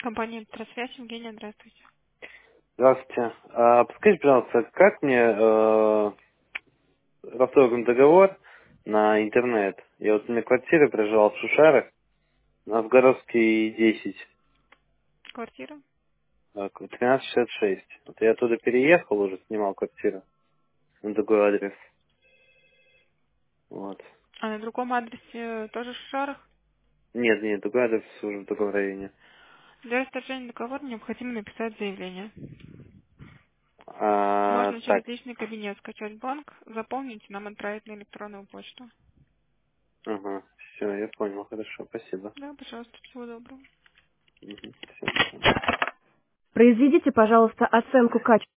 Компания «Электросвязь», Евгения, здравствуйте. Здравствуйте. Подскажите, пожалуйста, как мне расторгнуть договор на интернет? Я вот на квартире проживал в Шушарах, на Новгородский 10, Квартира? 1366. Вот я оттуда переехал, уже снимал квартиру на другой адрес. Вот. А на другом адресе тоже в Шарах? Нет, нет, другой адрес уже в другом районе. Для расторжения договора необходимо написать заявление. Можно Так, через личный кабинет скачать бланк, заполнить и нам отправить на электронную почту. ага, все, я понял, хорошо, спасибо. Да, пожалуйста, всего доброго. Все, до свидания. Произведите, пожалуйста, оценку качества.